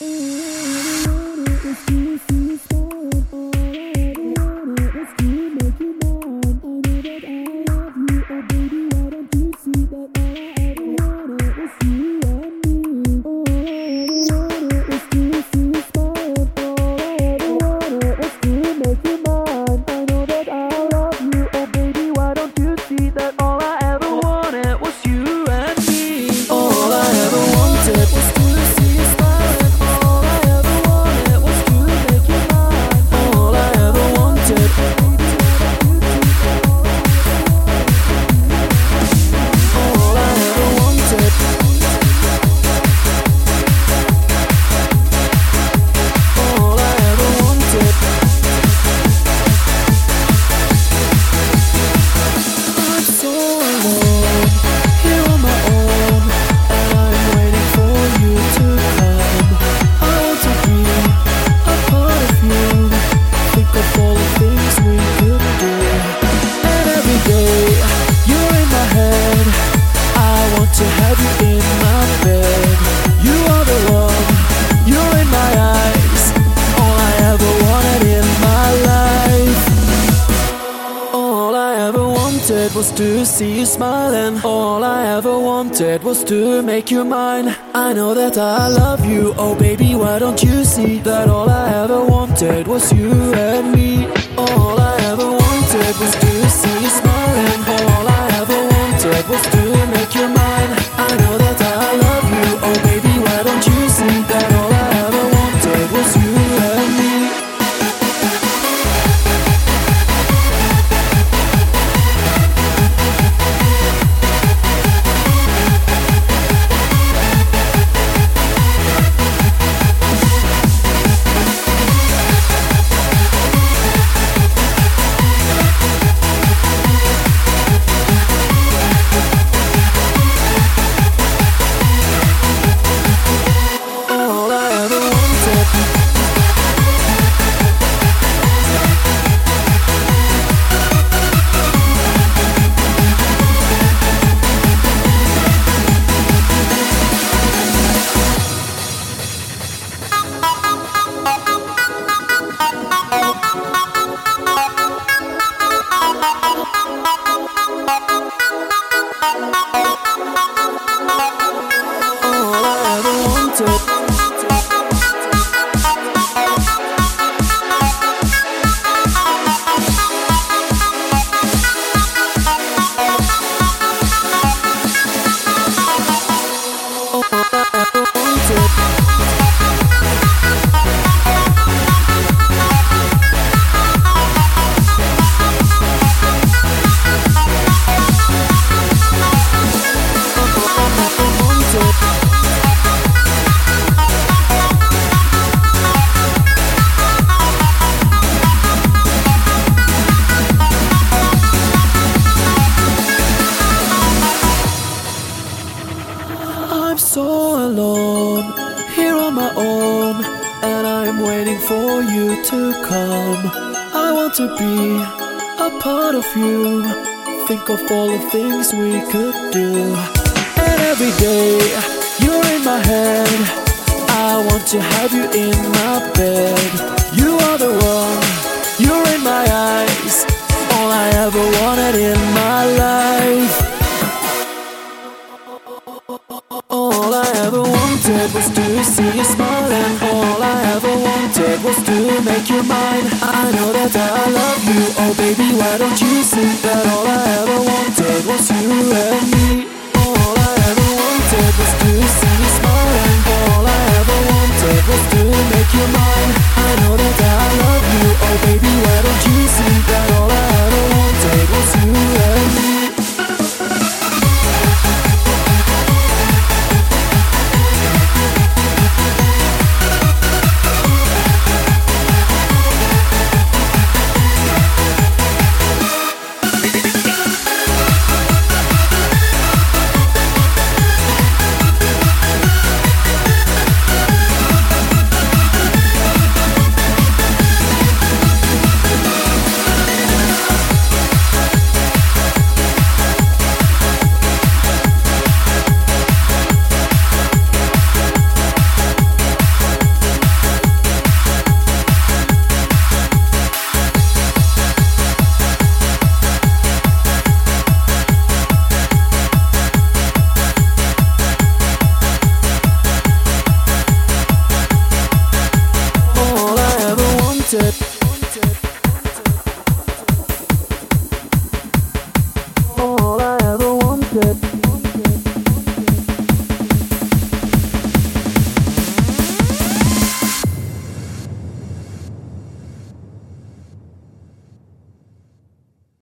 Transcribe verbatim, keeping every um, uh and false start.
Was to see you smiling. All I ever wanted was to make you mine. I know that I love you, oh baby, why don't you see that all I ever wanted was you and me. All I ever wanted was to see you smiling. All I ever wanted was to make you mine. I know that I love you, oh baby, why don't you see that all I ever wanted was you and me. To be a part of you, think of all the things we could do. And every day you're in my head, I want to have you in my bed. You are the one, you're in my eyes, all I ever wanted in my life. All I ever wanted was to see you smiling. All I ever wanted was to make you mine. I know that I love you, oh baby, why don't you see that all I ever wanted was you and me. All I ever wanted was to see you smiling. All I ever wanted was to make you mine. I know that I love you, oh baby, why don't you see that all I ever wanted was you and me. wanted.